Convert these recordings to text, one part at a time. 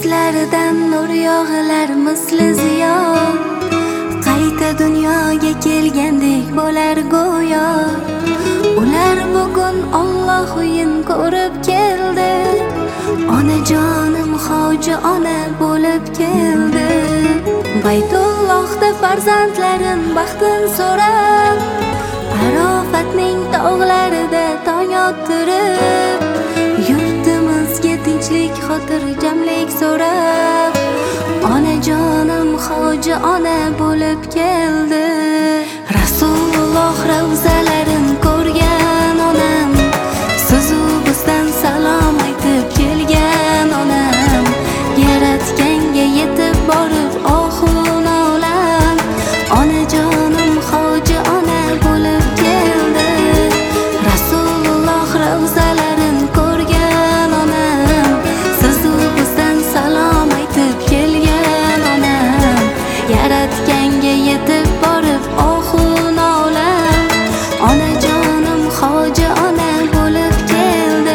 Yuzlaridan nur yog'ilar misli ziyo, qayta dunyoga kelgandek bo'lar go'yo. Ular bugun Alloh uyin ko'rib keldi, onajonim hoji ona bo'lib keldi. Baytullohda farzandlarim baxtin so'rab, Arofatning tog'larida tong ottirib, yurtimizga tinchlik xotirjamlik so'rab, onajonim hoji ona bo'lib keldi. Rasululloh ravzalarin ko'rgan onam, sizu bizdan salom aytib kelgan onam, yaratganga yetib borib oxun olam, onajonim hoji ona bo'lib keldi. Rasululloh ravzalarin ko'rgan onam, sizu bizdan salom aytib kelgan onam, yaratganga yetib borib oxun olam, onajonim hoji ona bo'lib keldi.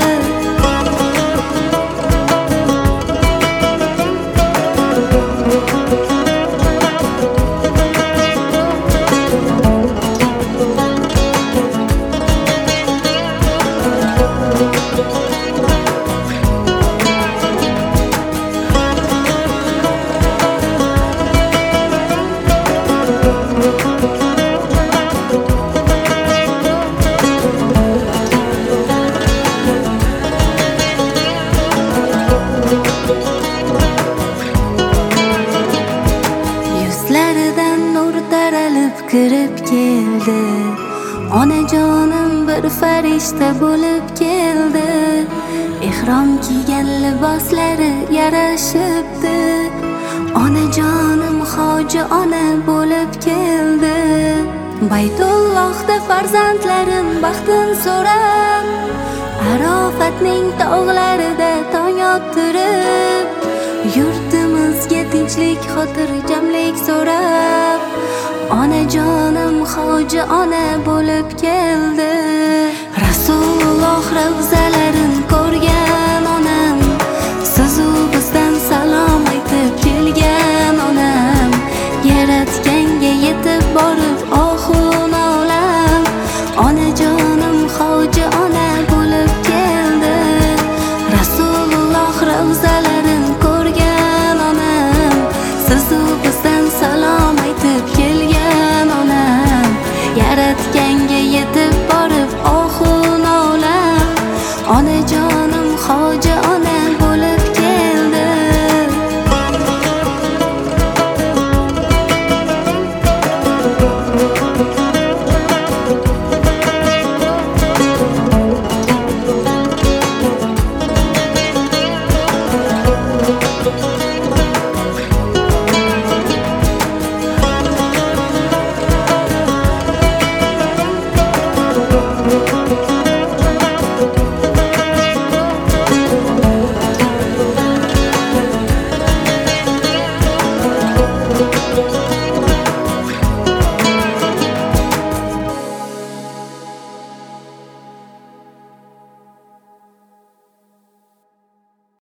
Yuzlaridan nur taralib kirib keldi, onajonim bir farishta bo'lib keldi. Ihrom kiygan liboslari yarashibdi, onajonim hoji ona bo'lib keldi. Baytullohda farzandlarim baxtin so'rab, Arofatning tog'larida tong ottirib, yurtimizga tinchlik xotirjamlik so'rab, onajonim hoji ona bo'lib keldi. Rasululloh ravzalarin ko'rgan onam, sizu bizdan salom aytib kelgan onam, yaratganga yetib borib oxun olam, onajonim hoji ona bo'lib keldi. Rasululloh ravzalarin ko'rgan onam, sizu bizdan salom aytib kelgan onam, yaratganga yetib borib oxun olam, onajonim hoji ona